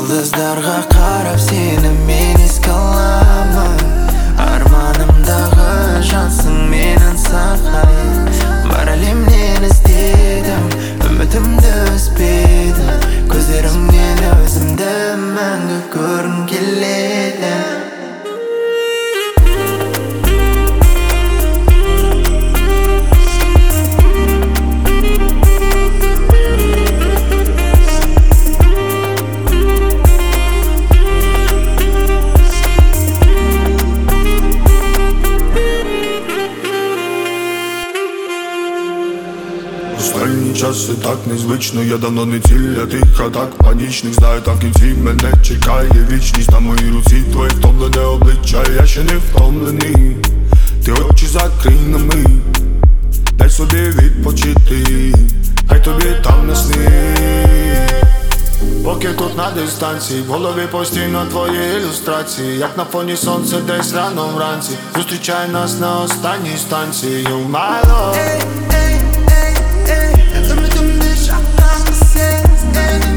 Жұлдыздарға қарап сені мен еске аламын. Арманымдағы жансың менің саған. Бар әлемнен іздедім, үмітімді үзбедім. Көздеріңнен өзімді мәңгі көргім келеді. Останній час це так незвично, я давно не ціль, тих атак панічних. Знаю, там в кінці мене чекає вічність. На моїй руці твоє втомлене обличчя, я ще не втомлений. Ти очі закрий на мить, дай собі відпочити, хай тобі там не снить. Поки тут на дистанції, в голові постійно твої ілюстрації. Як на фоні сонця десь рано вранці, зустрічай нас на останній станції. You my love. Let me do this, I promise it.